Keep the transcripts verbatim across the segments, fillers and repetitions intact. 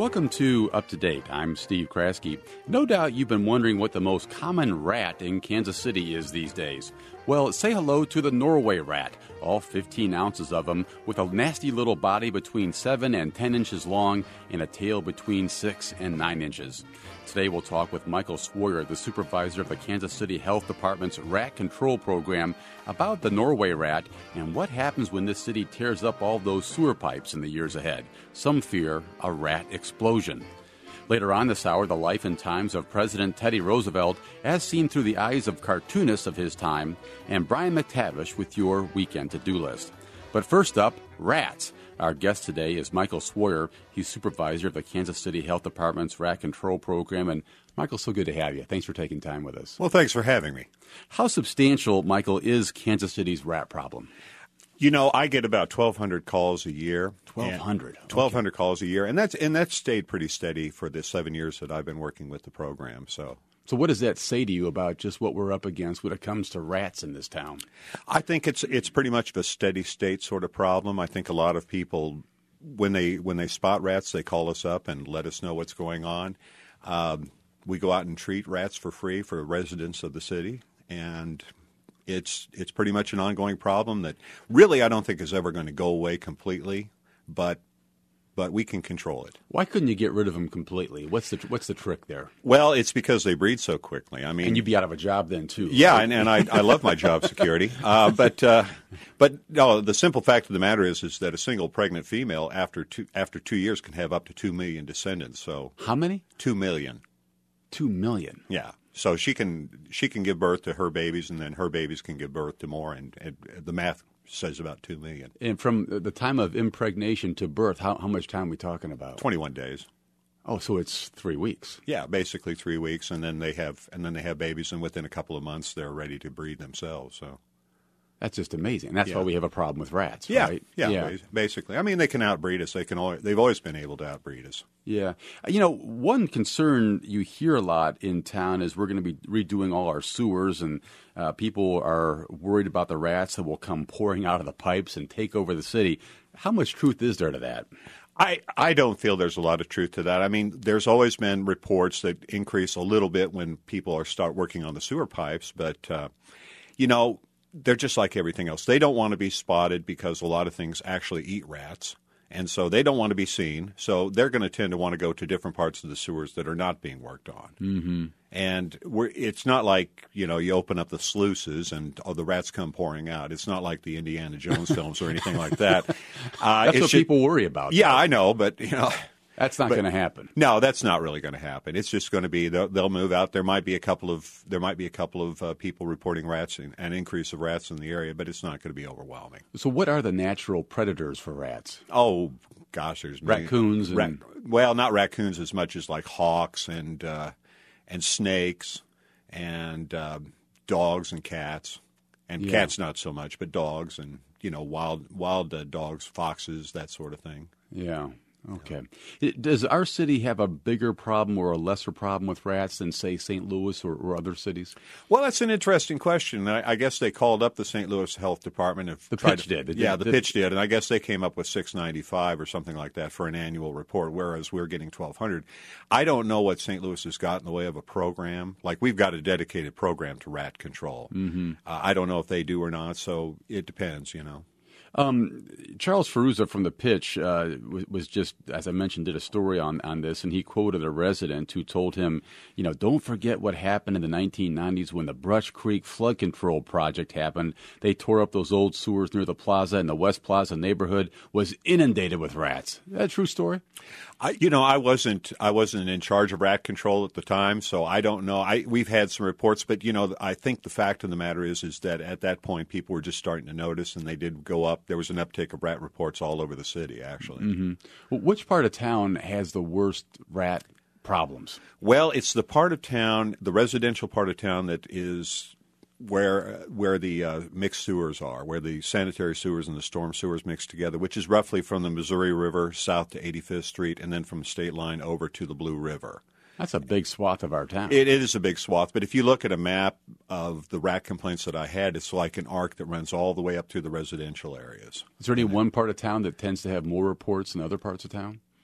Welcome to Up to Date. I'm Steve Kraske. No doubt you've been wondering what the most common rat in Kansas City is these days. Well, say hello to the Norway rat, all fifteen ounces of them, with a nasty little body between seven and ten inches long and a tail between six and nine inches. Today we'll talk with Michael Swoyer, the supervisor of the Kansas City Health Department's rat control program, about the Norway rat and what happens when this city tears up all those sewer pipes in the years ahead. Some fear a rat explosion. Later on this hour, the life and times of President Teddy Roosevelt as seen through the eyes of cartoonists of his time, and Brian McTavish with your weekend to-do list. But first up, rats. Our guest today is Michael Swoyer. He's supervisor of the Kansas City Health Department's rat control program. And Michael, so good to have you. Thanks for taking time with us. Well, thanks for having me. How substantial, Michael, is Kansas City's rat problem? You know, I get about twelve hundred calls a year. twelve hundred? Okay. twelve hundred calls a year. And that's and that's stayed pretty steady for the seven years that I've been working with the program. So So what does that say to you about just what we're up against when it comes to rats in this town? I think it's it's pretty much of a steady state sort of problem. I think a lot of people, when they when they spot rats, they call us up and let us know what's going on. Um, we go out and treat rats for free for residents of the city, and it's it's pretty much an ongoing problem that really I don't think is ever going to go away completely, but but we can control it. Why couldn't you get rid of them completely? What's the what's the trick there? Well, it's because they breed so quickly. I mean, and you'd be out of a job then too. Yeah, right? and, and I, I love my job security. Uh, but uh, but no, the simple fact of the matter is is that a single pregnant female after two after two years can have up to two million descendants. So how many? Two million. Two million. Yeah. So she can she can give birth to her babies, and then her babies can give birth to more, and, and the math says about two million. And from the time of impregnation to birth, how, how much time are we talking about? twenty-one days. Oh, so it's three weeks. Yeah, basically three weeks, and then they have and then they have babies, and within a couple of months they're ready to breed themselves. So that's just amazing. That's yeah. why we have a problem with rats, yeah, right? Yeah, yeah, basically. I mean, they can outbreed us. They can always, they've always been able to outbreed us. Yeah. You know, one concern you hear a lot in town is we're going to be redoing all our sewers, and uh, people are worried about the rats that will come pouring out of the pipes and take over the city. How much truth is there to that? I, I don't feel there's a lot of truth to that. I mean, there's always been reports that increase a little bit when people are start working on the sewer pipes, but, uh, you know, they're just like everything else. They don't want to be spotted because a lot of things actually eat rats, and so they don't want to be seen. So they're going to tend to want to go to different parts of the sewers that are not being worked on. Mm-hmm. And we're, it's not like, you know, you open up the sluices and oh, the rats come pouring out. It's not like the Indiana Jones films or anything like that. Uh, That's what just, people worry about. Yeah, though. I know, but, you know. That's not going to happen. No, that's not really going to happen. It's just going to be they'll, they'll move out. There might be a couple of there might be a couple of uh, people reporting rats, and an increase of rats in the area, but it's not going to be overwhelming. So, what are the natural predators for rats? Oh, gosh, there's raccoons. Many, and... rat, well, not raccoons as much as like hawks and uh, and snakes and uh, dogs and cats, and yeah. cats not so much, but dogs and you know wild wild uh, dogs, foxes, that sort of thing. Yeah. Okay. Does our city have a bigger problem or a lesser problem with rats than, say, Saint Louis or, or other cities? Well, that's an interesting question. I, I guess they called up the Saint Louis Health Department. And the pitch to, did. It yeah, did, the did. pitch did. And I guess they came up with six ninety-five or something like that for an annual report, whereas we're getting twelve hundred. I don't know what Saint Louis has got in the way of a program. Like, we've got a dedicated program to rat control. Mm-hmm. Uh, I don't know if they do or not, so it depends, you know. Um, Charles Ferruzza from The Pitch uh, was just, as I mentioned, did a story on, on this, and he quoted a resident who told him, you know, don't forget what happened in the nineteen nineties when the Brush Creek Flood Control Project happened. They tore up those old sewers near the plaza, and the West Plaza neighborhood was inundated with rats. Is that a true story? I, you know, I wasn't I wasn't in charge of rat control at the time, so I don't know. I we've had some reports, but you know, I think the fact of the matter is is that at that point people were just starting to notice, and they did go up. There was an uptick of rat reports all over the city, actually. Mm-hmm. Well, which part of town has the worst rat problems? Well, it's the part of town, the residential part of town that is where where the uh, mixed sewers are, where the sanitary sewers and the storm sewers mix together, which is roughly from the Missouri River south to eighty-fifth Street, and then from the state line over to the Blue River. That's a big swath of our town. It, it is a big swath, but if you look at a map of the rat complaints that I had, it's like an arc that runs all the way up through the residential areas. Is there any one part of town that tends to have more reports than other parts of town?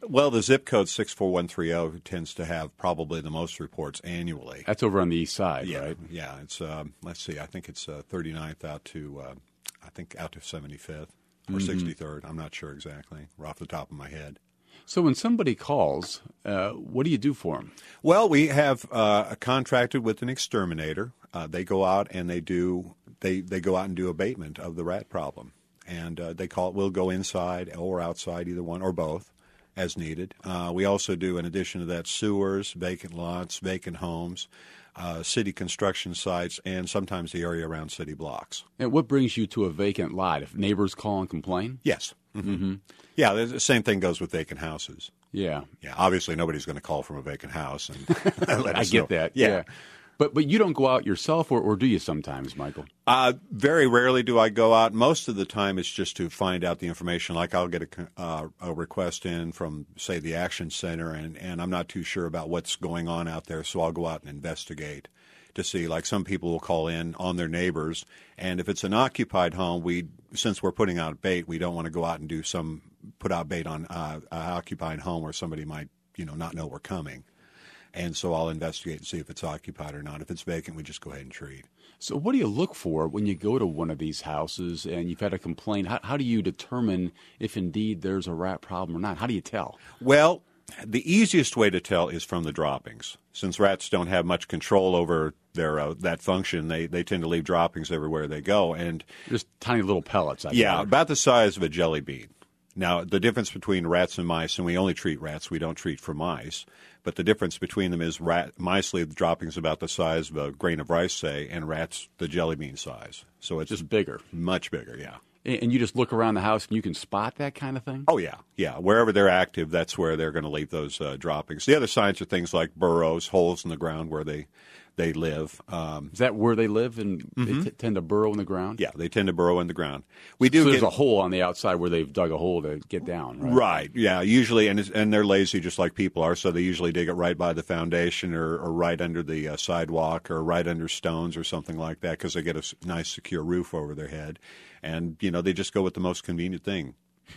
Well, the zip code six four one three zero tends to have probably the most reports annually. That's over on the east side, yeah, right? Yeah, it's um, let's see, I think it's uh, thirty-ninth out to uh, I think out to seventy-fifth or mm-hmm. sixty-third. I'm not sure exactly, or off the top of my head. So when somebody calls, uh, what do you do for them? Well, we have uh, contracted with an exterminator. Uh, they go out and they do they, they go out and do abatement of the rat problem, and uh, they call it. We'll go inside or outside, either one or both, as needed. Uh, we also do, in addition to that, sewers, vacant lots, vacant homes, uh, city construction sites, and sometimes the area around city blocks. And what brings you to a vacant lot? If neighbors call and complain? Yes. Mm-hmm. Mm-hmm. Yeah, the same thing goes with vacant houses. Yeah. Yeah. Obviously, nobody's going to call from a vacant house. And let I us get know. that. Yeah. yeah. But but you don't go out yourself, or, or do you sometimes, Michael? Uh, very rarely do I go out. Most of the time it's just to find out the information. Like I'll get a, uh, a request in from, say, the Action Center, and, and I'm not too sure about what's going on out there, so I'll go out and investigate to see. Like some people will call in on their neighbors, and if it's an occupied home, we since we're putting out bait, we don't want to go out and do some put out bait on uh, an occupied home where somebody might you know not know we're coming. And so I'll investigate and see if it's occupied or not. If it's vacant, we just go ahead and treat. So what do you look for when you go to one of these houses and you've had a complaint? How, how do you determine if indeed there's a rat problem or not? How do you tell? Well, the easiest way to tell is from the droppings. Since rats don't have much control over their uh, that function, they, they tend to leave droppings everywhere they go. And just tiny little pellets. I yeah, gather. About the size of a jelly bean. Now, the difference between rats and mice, and we only treat rats, we don't treat for mice, but the difference between them is rat, mice leave droppings about the size of a grain of rice, say, and rats the jelly bean size. So it's just bigger. Much bigger, yeah. And you just look around the house and you can spot that kind of thing? Oh, yeah, yeah. Wherever they're active, that's where they're going to leave those uh, droppings. The other signs are things like burrows, holes in the ground where they they live. Um, Is that where they live, and mm-hmm. they t- tend to burrow in the ground? Yeah, they tend to burrow in the ground. We do. So there's get, a hole on the outside where they've dug a hole to get down, right? Right. Yeah. Usually, and it's, and they're lazy just like people are, so they usually dig it right by the foundation or, or right under the uh, sidewalk or right under stones or something like that because they get a s- nice secure roof over their head, and you know they just go with the most convenient thing.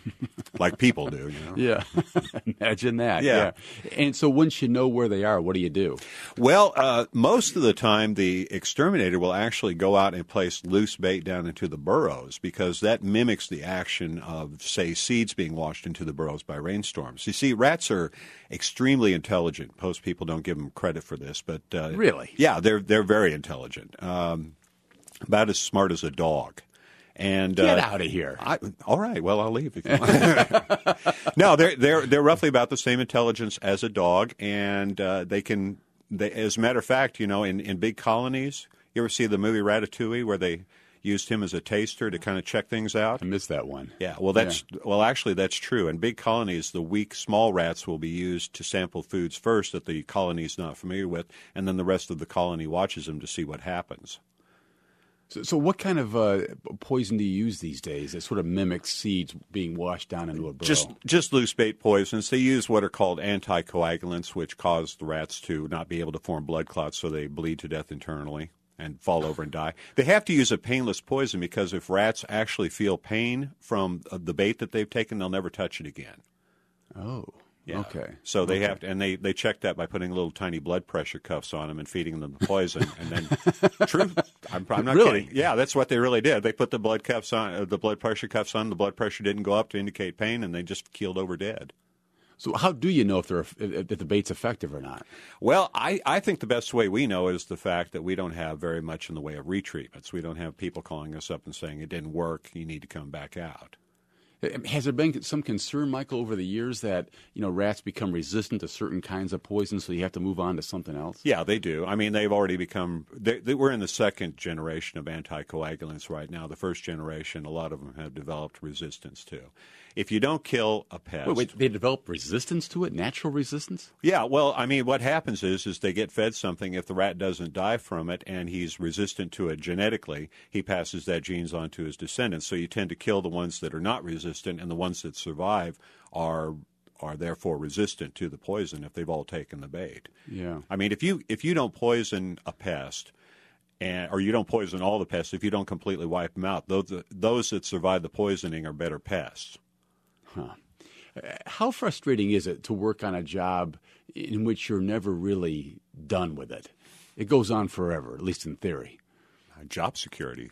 Like people do, you know? Yeah. Imagine that. Yeah. yeah. And so once you know where they are, what do you do? Well, uh, most of the time, the exterminator will actually go out and place loose bait down into the burrows because that mimics the action of, say, seeds being washed into the burrows by rainstorms. You see, rats are extremely intelligent. Most people don't give them credit for this, but uh, really, yeah, they're they're very intelligent. Um, about as smart as a dog. And, Get uh, out of here! I, all right, well, I'll leave if you want. No, they're they're they're roughly about the same intelligence as a dog, and uh, they can. They, as a matter of fact, you know, in, in big colonies, you ever see the movie Ratatouille where they used him as a taster to kind of check things out? I missed that one. Yeah, well, that's yeah. well, actually, that's true. In big colonies, the weak, small rats will be used to sample foods first that the colony is not familiar with, and then the rest of the colony watches them to see what happens. So, so what kind of uh, poison do you use these days that sort of mimics seeds being washed down into a burrow? Just just loose bait poisons. They use what are called anticoagulants, which cause the rats to not be able to form blood clots, so they bleed to death internally and fall over and die. They have to use a painless poison because if rats actually feel pain from the bait that they've taken, they'll never touch it again. Oh. Yeah. Okay. So they okay. have to, and they, they check that by putting little tiny blood pressure cuffs on them and feeding them the poison. And then, true, I'm, I'm not really? kidding. Yeah, that's what they really did. They put the blood cuffs on, uh, the blood pressure cuffs on. The blood pressure didn't go up to indicate pain, and they just keeled over dead. So how do you know if they're if the bait's effective or not? Well, I, I think the best way we know is the fact that we don't have very much in the way of retreatments. We don't have people calling us up and saying it didn't work. You need to come back out. Has there been some concern, Michael, over the years that, you know, rats become resistant to certain kinds of poisons, so you have to move on to something else? Yeah, they do. I mean, they've already become they, they, we're in the second generation of anticoagulants right now. The first generation, a lot of them have developed resistance to. If you don't kill a pest... Wait, wait, they develop resistance to it? Natural resistance? Yeah, well, I mean, what happens is is they get fed something. If the rat doesn't die from it and he's resistant to it genetically, he passes that genes on to his descendants. So you tend to kill the ones that are not resistant, and the ones that survive are are therefore resistant to the poison if they've all taken the bait. Yeah. I mean, if you if you don't poison a pest... And, or you don't poison all the pests, if you don't completely wipe them out, those, those that survive the poisoning are better pests. Huh. How frustrating is it to work on a job in which you're never really done with it? It goes on forever, at least in theory. Job security.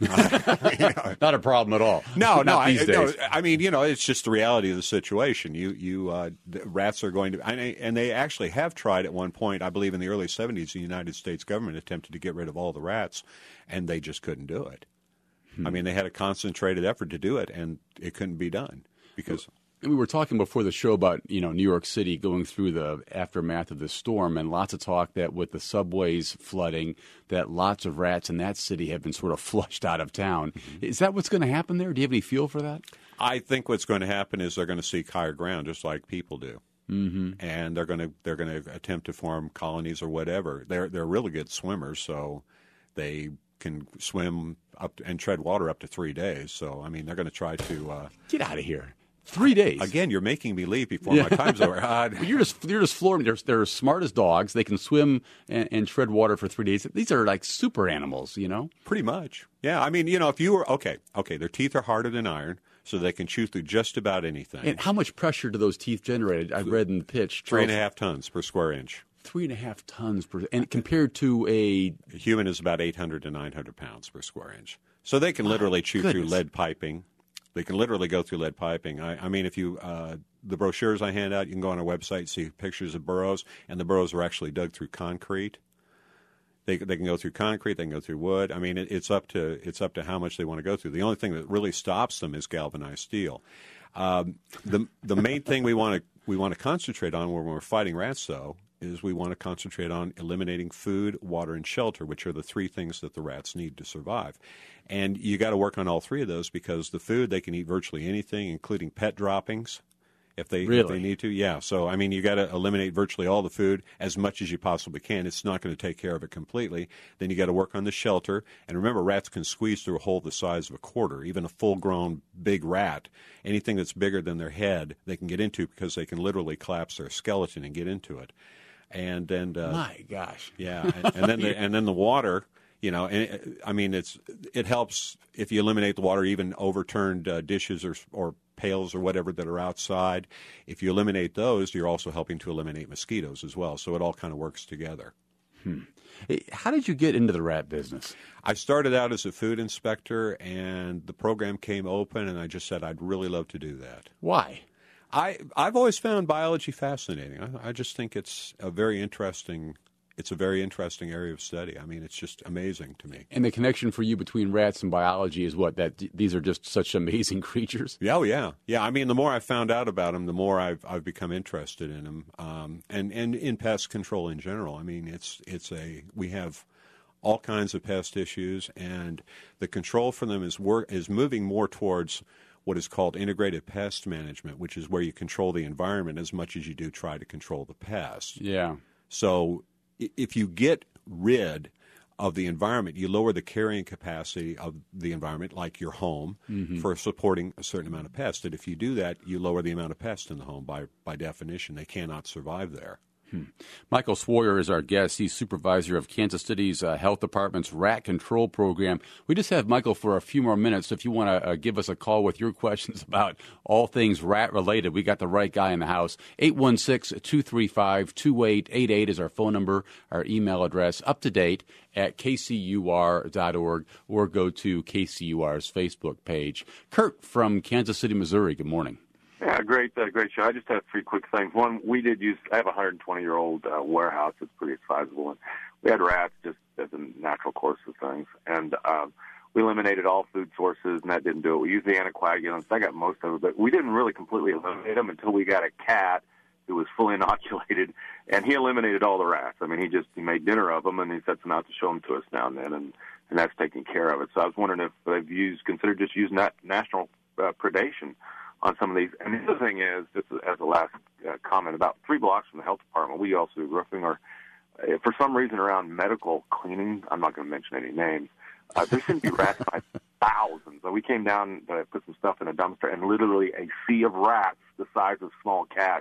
Not a problem at all. No, no, I, these no. days. I mean, you know, it's just the reality of the situation. You, you, uh, the rats are going to, and they, and they actually have tried at one point. I believe in the early seventies, the United States government attempted to get rid of all the rats, and they just couldn't do it. Hmm. I mean, they had a concentrated effort to do it, and it couldn't be done because. And we were talking before the show about, you know, New York City going through the aftermath of the storm, and lots of talk that with the subways flooding, that lots of rats in that city have been sort of flushed out of town. Mm-hmm. Is that what's going to happen there? Do you have any feel for that? I think what's going to happen is they're going to seek higher ground, just like people do, mm-hmm. and they're going to they're going to attempt to form colonies or whatever. They're they're really good swimmers, so they can swim up to, and tread water up to three days. So I mean, they're going to try to uh, get out of here. Three days. Again, you're making me leave before yeah. my time's over. Uh, well, you're just you're just flooring. They're, they're as smart as dogs. They can swim and, and tread water for three days. These are like super animals, you know. Pretty much. Yeah. I mean, you know, if you were okay, okay, their teeth are harder than iron, so they can chew through just about anything. And how much pressure do those teeth generate? I read in the pitch. Three and a half tons per square inch. Three and a half tons per, and compared to a, a human is about eight hundred to nine hundred pounds per square inch. So they can literally chew goodness. through lead piping. They can literally go through lead piping. I, I mean, if you uh, the brochures I hand out, you can go on our website, see pictures of burrows, and the burrows are actually dug through concrete. They they can go through concrete, they can go through wood. I mean, it, it's up to it's up to how much they want to go through. The only thing that really stops them is galvanized steel. Um, the the main thing we want to we want to concentrate on when we're fighting rats, though, is we want to concentrate on eliminating food, water, and shelter, which are the three things that the rats need to survive. And you got to work on all three of those because the food, they can eat virtually anything, including pet droppings, if they, really? if they need to. Yeah. So, I mean, you got to eliminate virtually all the food as much as you possibly can. It's not going to take care of it completely. Then you got to work on the shelter. And remember, rats can squeeze through a hole the size of a quarter. Even a full-grown big rat, anything that's bigger than their head, they can get into because they can literally collapse their skeleton and get into it. And then, uh, my gosh, yeah, and, and then the, and then the water, you know, and it, I mean, it's it helps if you eliminate the water, even overturned uh, dishes or or pails or whatever that are outside. If you eliminate those, you're also helping to eliminate mosquitoes as well. So it all kind of works together. Hmm. How did you get into the rat business? I started out as a food inspector, and the program came open, and I just said I'd really love to do that. Why? I, I've always found biology fascinating. I, I just think it's a very interesting it's a very interesting area of study. I mean, it's just amazing to me. And the connection for you between rats and biology is what? That these are just such amazing creatures? Yeah, oh, yeah. Yeah, I mean, the more I've found out about them, the more I've I've become interested in them. Um, and, and in pest control in general. I mean, it's it's a we have all kinds of pest issues, and the control for them is work is moving more towards what is called integrated pest management, which is where you control the environment as much as you do try to control the pests. Yeah. So if you get rid of the environment, you lower the carrying capacity of the environment, like your home, mm-hmm. for supporting a certain amount of pests. And if you do that, you lower the amount of pests in the home. By, by definition, they cannot survive there. Hmm. Michael Sawyer is our guest. He's supervisor of Kansas City's uh, Health Department's Rat Control Program. We just have Michael for a few more minutes. So if you want to uh, give us a call with your questions about all things rat-related, we got the right guy in the house. eight one six, two three five, two eight eight eight is our phone number, our email address, up to date at k c u r dot org, or go to K C U R's Facebook page. Kurt from Kansas City, Missouri, good morning. Yeah, great, uh, great show. I just have three quick things. One, we did use, I have a one hundred twenty year old uh, warehouse that's pretty sizable, and we had rats just as a natural course of things. And um, we eliminated all food sources, and that didn't do it. We used the anticoagulants. I got most of it, but we didn't really completely eliminate them until we got a cat who was fully inoculated, and he eliminated all the rats. I mean, he just he made dinner of them, and he sets them out to show them to us now and then, and, and that's taking care of it. So I was wondering if they've used, considered just using that national uh, predation on some of these. And the other thing is, just as a last uh, comment, about three blocks from the health department, we also do roofing, or uh, for some reason around medical cleaning, I'm not going to mention any names, uh, there seem to be rats by thousands. So we came down, uh, put some stuff in a dumpster, and literally a sea of rats the size of small cats,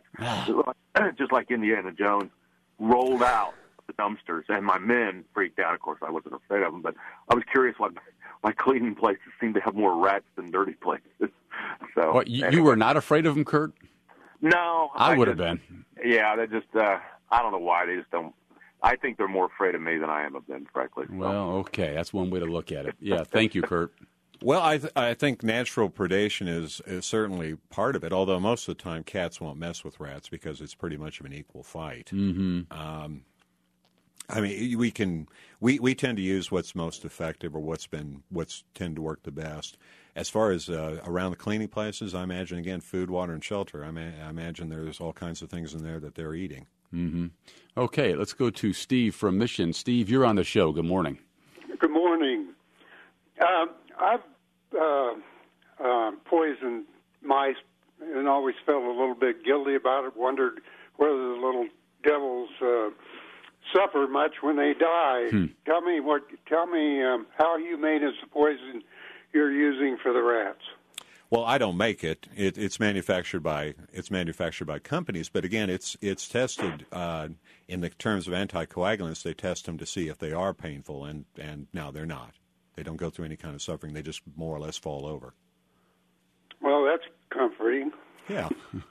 just like Indiana Jones, rolled out the dumpsters, and my men freaked out. Of course, I wasn't afraid of them, but I was curious why my cleaning places seem to have more rats than dirty places. So well, you, anyway. you were not afraid of them, Kurt? No, I, I would have just- been. Yeah, they just. Uh, I don't know why they just don't. I think they're more afraid of me than I am of them, frankly. So. Well, okay, that's one way to look at it. Yeah, thank you, Kurt. Well, I th- I think natural predation is, is certainly part of it, although most of the time cats won't mess with rats because it's pretty much of an equal fight. Mm-hmm. Um, I mean, we can we, we tend to use what's most effective or what's been what's tend to work the best. As far as uh, around the cleaning places, I imagine again food, water, and shelter. I, ma- I imagine there's all kinds of things in there that they're eating. Mm-hmm. Okay, let's go to Steve from Mission. Steve, you're on the show. Good morning. Good morning. Um, I've uh, uh, poisoned mice and always felt a little bit guilty about it, wondered whether the little devils uh, suffer much when they die. Hmm. Tell me what. Tell me um, how humane is the poison you're using for the rats? Well, I don't make it. it it's manufactured by it's manufactured by companies, but again, it's it's tested uh, in the terms of anticoagulants. They test them to see if they are painful, and and now they're not. They don't go through any kind of suffering. They just more or less fall over. Well, that's comforting. Yeah.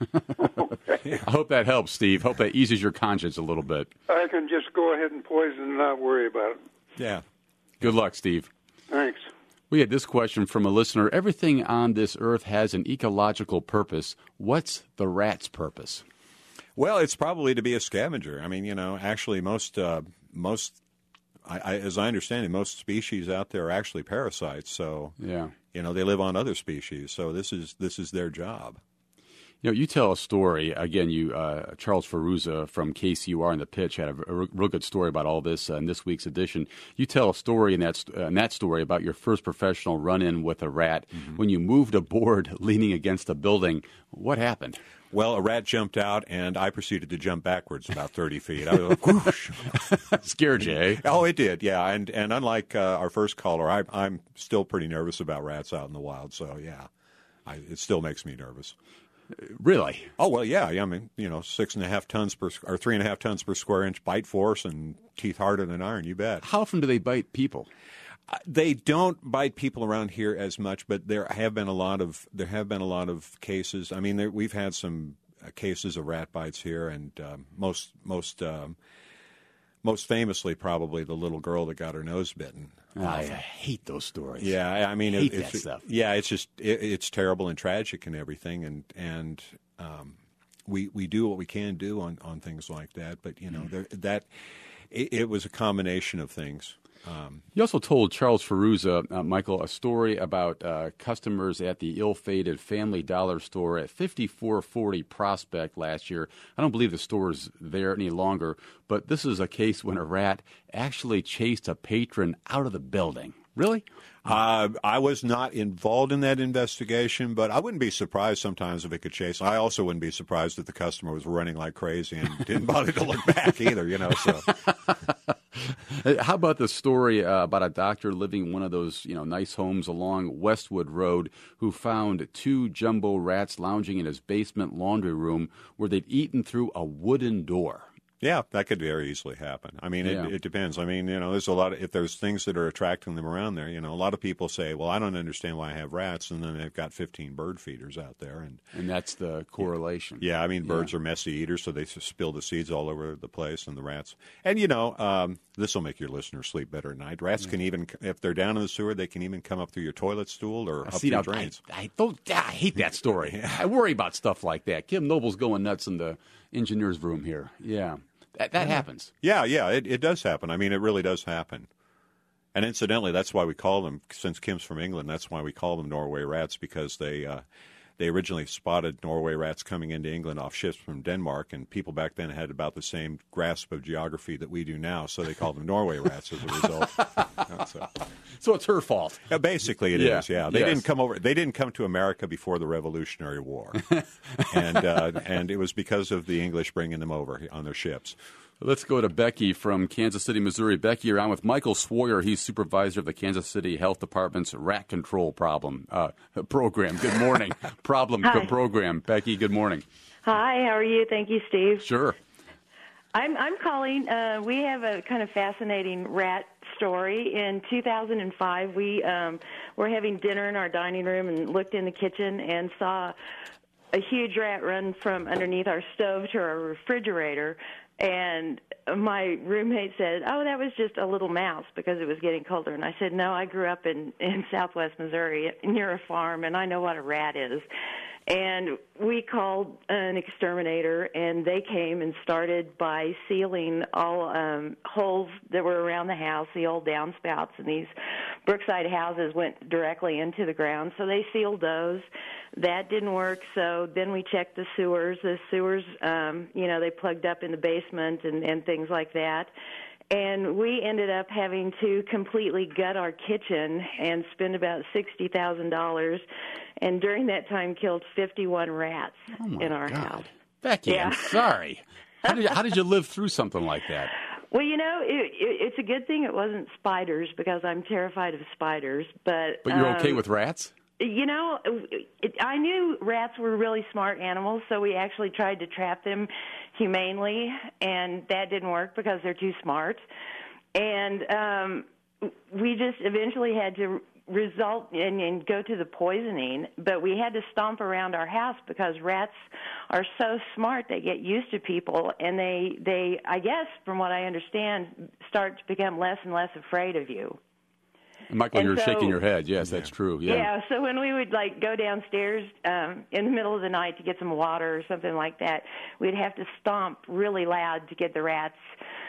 I hope that helps, Steve. Hope that eases your conscience a little bit. I can just go ahead and poison and not worry about it. Yeah. Good luck, Steve. Thanks. We had this question from a listener. Everything on this earth has an ecological purpose. What's the rat's purpose? Well, it's probably to be a scavenger. I mean, you know, actually, most uh, most, I, I, as I understand it, most species out there are actually parasites. So, Yeah. you know, they live on other species. So this is this is their job. You know, you tell a story, again, you uh, Charles Ferruzza from K C U R in The Pitch had a, a real good story about all this uh, in this week's edition. You tell a story in that, uh, in that story about your first professional run-in with a rat. Mm-hmm. When you moved a board leaning against a building, what happened? Well, a rat jumped out, and I proceeded to jump backwards about thirty feet. I was like, whoosh. Scared you, eh? Oh, it did, yeah. And and unlike uh, our first caller, I, I'm still pretty nervous about rats out in the wild. So, yeah, I, it still makes me nervous. Really? Oh, well, yeah. I mean, you know, six and a half tons per, or three and a half tons per square inch bite force and teeth harder than iron, you bet. How often do they bite people? Uh, they don't bite people around here as much, but there have been a lot of there have been a lot of cases. I mean, there, we've had some uh, cases of rat bites here, and um, most most um, most famously, probably the little girl that got her nose bitten. I hate those stories. Yeah, I mean, hate it, that it's, stuff. Yeah, it's just it, it's terrible and tragic and everything, and and um, we we do what we can do on, on things like that. But you know, mm. there, that it, it was a combination of things. Um, you also told Charles Ferruzza, uh, Michael, a story about uh, customers at the ill-fated Family Dollar store at fifty-four forty Prospect last year. I don't believe the store is there any longer, but this is a case when a rat actually chased a patron out of the building. Really? Uh, I was not involved in that investigation, but I wouldn't be surprised sometimes if it could chase. I also wouldn't be surprised if the customer was running like crazy and didn't bother to look back either, you know, so... How about the story uh, about a doctor living in one of those, you know, nice homes along Westwood Road who found two jumbo rats lounging in his basement laundry room where they'd eaten through a wooden door? Yeah, that could very easily happen. I mean, it, Yeah. it depends. I mean, you know, there's a lot of, if there's things that are attracting them around there, you know, a lot of people say, well, I don't understand why I have rats, and then they've got fifteen bird feeders out there. And And that's the correlation. yeah, I mean, birds Yeah. are messy eaters, so they just spill the seeds all over the place, and the rats. And, you know, um, this will make your listeners sleep better at night. Rats can even, if they're down in the sewer, they can even come up through your toilet stool or up See, your now, drains. I, I, don't, I hate that story. I worry about stuff like that. Kim Noble's going nuts in the engineer's room here. Yeah. That, that happens. Yeah, yeah, it, it does happen. I mean, it really does happen. And incidentally, that's why we call them, since Kim's from England, that's why we call them Norway rats, because they uh, they originally spotted Norway rats coming into England off ships from Denmark, and people back then had about the same grasp of geography that we do now, so they called them Norway rats as a result. so, So it's her fault. yeah, basically, it is. Yeah. Yeah, they Yes. didn't come over. They didn't come to America before the Revolutionary War, and uh, and it was because of the English bringing them over on their ships. Let's go to Becky from Kansas City, Missouri. Becky, you're on with Michael Swoyer. He's supervisor of the Kansas City Health Department's rat control problem uh, program. Good morning. problem Hi. program. Becky, good morning. Hi, how are you? Thank you, Steve. Sure. I'm I'm calling. Uh, we have a kind of fascinating rat story. In two thousand five, we um, were having dinner in our dining room and looked in the kitchen and saw a huge rat run from underneath our stove to our refrigerator, and my roommate said, "Oh, that was just a little mouse," because it was getting colder. And I said, "No, I grew up in, in southwest Missouri near a farm, and I know what a rat is." And we called an exterminator, and they came and started by sealing all um, holes that were around the house, the old downspouts, and these Brookside houses went directly into the ground. So they sealed those. That didn't work, so then we checked the sewers. The sewers, um, you know, they plugged up in the basement and, and things like that. And we ended up having to completely gut our kitchen and spend about sixty thousand dollars, and during that time killed fifty-one rats oh my in our God. house. Becky, Yeah. I'm sorry. How did, you, how did you live through something like that? Well, you know, it, it, it's a good thing it wasn't spiders, because I'm terrified of spiders. But But you're okay um, with rats? You know, it, I knew rats were really smart animals, so we actually tried to trap them humanely, and that didn't work because they're too smart. And um, we just eventually had to result and, and go to the poisoning, but we had to stomp around our house because rats are so smart. They get used to people, and they, they I guess, from what I understand, start to become less and less afraid of you. Michael, And you're so- shaking your head. Yes, that's true. Yeah. Yeah, so when we would, like, go downstairs um, in the middle of the night to get some water or something like that, we'd have to stomp really loud to get the rats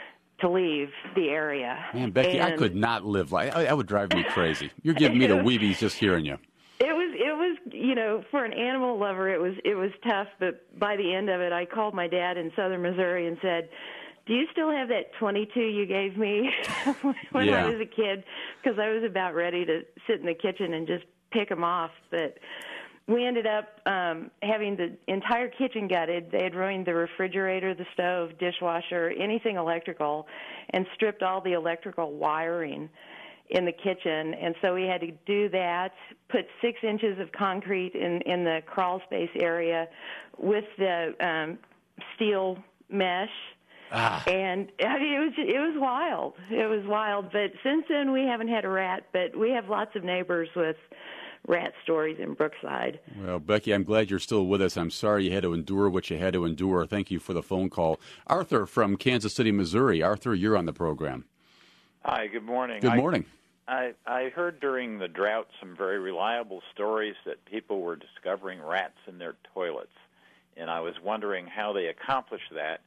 to leave the area. Man, Becky, I And could not live like that. That would drive me crazy. You're giving me the weebies just hearing you. It was, it was, you know, for an animal lover, it was, it was tough. But by the end of it, I called my dad in southern Missouri and said, "Do you still have that twenty-two you gave me when Yeah. I was a kid?" Because I was about ready to sit in the kitchen and just pick them off. But we ended up um, having the entire kitchen gutted. They had ruined the refrigerator, the stove, dishwasher, anything electrical, and stripped all the electrical wiring in the kitchen. And so we had to do that, put six inches of concrete in, in the crawl space area with the um, steel mesh. Ah. And I mean, it was it was wild. It was wild. But since then, we haven't had a rat. But we have lots of neighbors with rat stories in Brookside. Well, Becky, I'm glad you're still with us. I'm sorry you had to endure what you had to endure. Thank you for the phone call. Arthur from Kansas City, Missouri. Arthur, you're on the program. Hi, good morning. Good morning. I, I, I heard during the drought some very reliable stories that people were discovering rats in their toilets, and I was wondering how they accomplished that,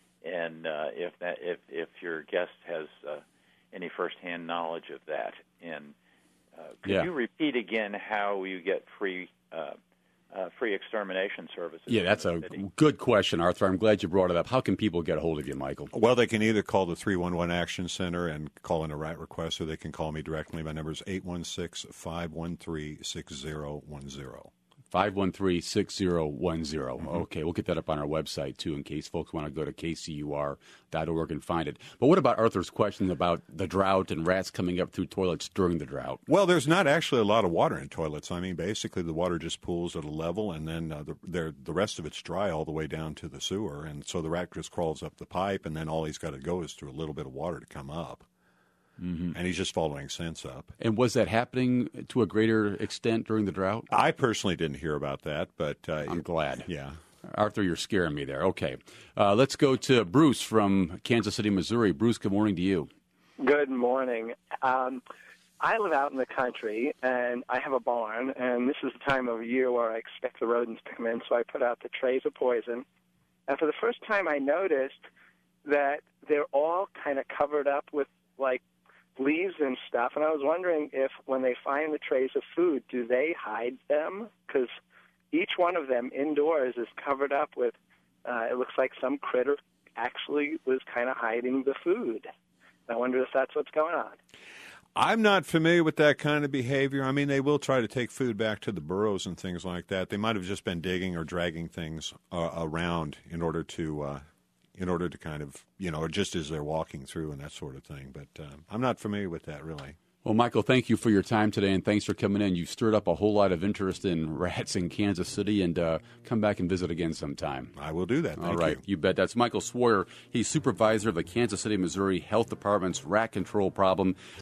and uh, if that if if your guest has uh, any firsthand knowledge of that. And uh, could Yeah. you repeat again how you get free uh, uh, free extermination services? Yeah, that's in a the city? good question, Arthur. I'm glad you brought it up. How can people get a hold of you, Michael? Well, they can either call the three one one Action Center and call in a rat request, or they can call me directly. My number is eight one six, five one three, six zero one zero. five one three, six zero one zero. Mm-hmm. Okay, we'll get that up on our website, too, in case folks want to go to k c u r dot org and find it. But what about Arthur's question about the drought and rats coming up through toilets during the drought? Well, there's not actually a lot of water in toilets. I mean, basically the water just pools at a level, and then uh, the, there- the rest of it's dry all the way down to the sewer. And so the rat just crawls up the pipe, and then all he's got to go is through a little bit of water to come up. Mm-hmm. And he's just following scents up. And was that happening to a greater extent during the drought? I personally didn't hear about that, but uh, I'm glad. Yeah. Arthur, you're scaring me there. Okay. Uh, let's go to Bruce from Kansas City, Missouri. Bruce, good morning to you. Good morning. Um, I live out in the country, and I have a barn, and this is the time of year where I expect the rodents to come in, so I put out the trays of poison. And for the first time, I noticed that they're all kind of covered up with, like, leaves and stuff, and I was wondering if when they find the trays of food, do they hide them? Because each one of them indoors is covered up with, uh, it looks like some critter actually was kind of hiding the food. I wonder if that's what's going on. I'm not familiar with that kind of behavior. I mean, they will try to take food back to the burrows and things like that. They might have just been digging or dragging things uh, around in order to uh, in order to kind of, you know, just as they're walking through and that sort of thing. But um, I'm not familiar with that, really. Well, Michael, thank you for your time today, and thanks for coming in. You've stirred up a whole lot of interest in rats in Kansas City, and uh, come back and visit again sometime. I will do that. Thank All right, you. you bet. That's Michael Swoyer. He's supervisor of the Kansas City, Missouri Health Department's rat control problem.